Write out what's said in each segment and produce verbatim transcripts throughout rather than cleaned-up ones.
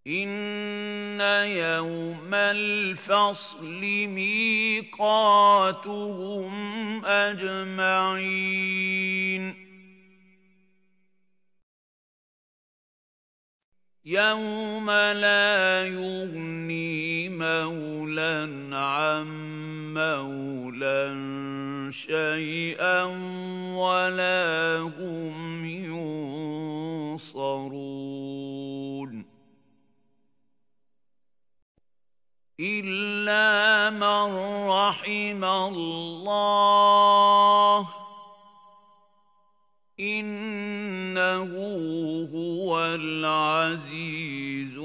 إِنَّ يَوْمَ الْفَصْلِ مِيقَاتُهُمْ أَجْمَعِينَ يَوْمَ لَا يُغْنِي مَوْلًى عَن مَّوْلًى شَيْئًا وَلَا هُمْ يُنصَرُونَ إِلَّا مَن رَّحِمَ اللَّهُ إِنَّهُ هُوَ الْعَزِيزُ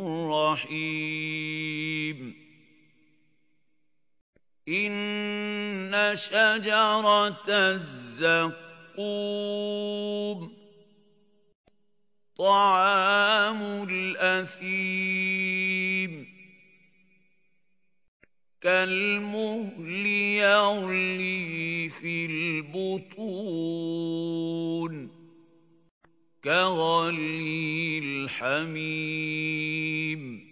الرَّحِيمُ إِنَّ شَجَرَتَ الزَّقُّومِ طَعَامُ الْأَثِيمِ كَالْمُهْلِ يَغْلِي فِي الْبُطُونِ كَغَلْيِ الْحَمِيمِ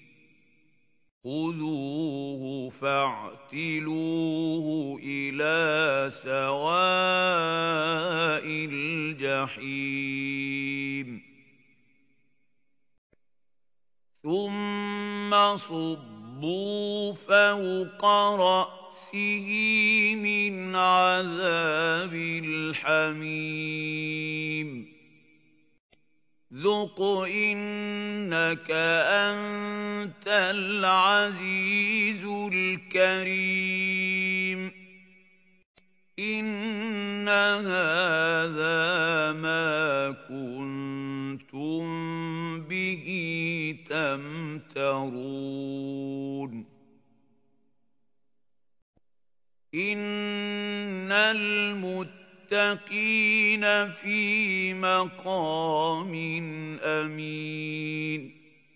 خُذُوهُ فَاعْتِلُوهُ إِلَىٰ سَوَاءِ الْجَحِيمِ ثُمَّ صُبُّوا فَوْقَ رَأْسِهِ مِنْ عَذَابِ الْحَمِيمِ ذُقْ إِنَّكَ أَنتَ الْعَزِيزُ الْكَرِيمُ إِنَّ هَٰذَا مَا كُنتُم بِهِ تَمْتَرُونَ إِنَّ الْمُتَّقِينَ فِي مَقَامٍ أَمِينٍ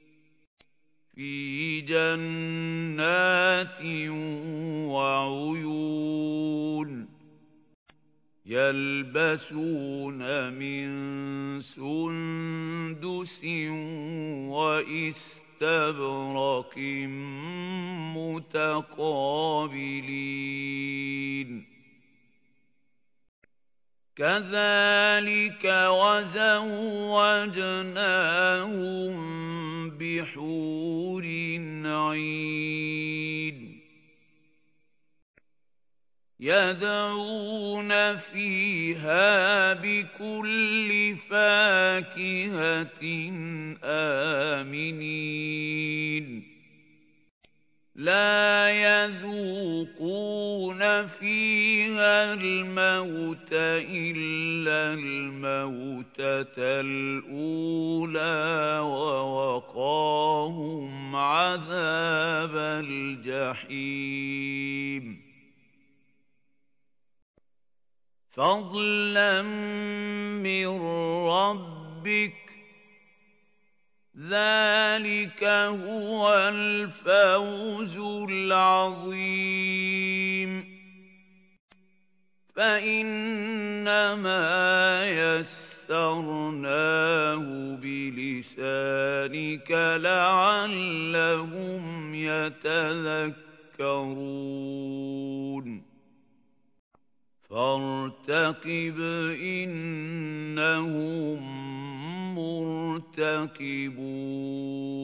فِي جَنَّاتٍ وَعُيُونٍ يَلْبَسُونَ مِن سُندُسٍ وَإِسْتَبْرَقٍ مُّتَقَابِلِينَ كَذَٰلِكَ وَزَوَّجْنَاهُم بِحُورٍ عِينٍ يَدْعُونَ فِيهَا بِكُلِّ فَاكِهَةٍ آمِنِينَ لَا يَذُوقُونَ فِيهَا الْمَوْتَ إِلَّا الْمَوْتَةَ الْأُولَىٰ وَوَقَاهُمْ عَذَابَ الْجَحِيمِ فَضْلًا مِّن رَّبِّكَ ۚ ذَٰلِكَ هُوَ الْفَوْزُ الْعَظِيمُ فَإِنَّمَا يَسَّرْنَاهُ بِلِسَانِكَ لَعَلَّهُمْ يَتَذَكَّرُونَ فَارْتَقِبْ إِنَّهُم مُّرْتَقِبُونَ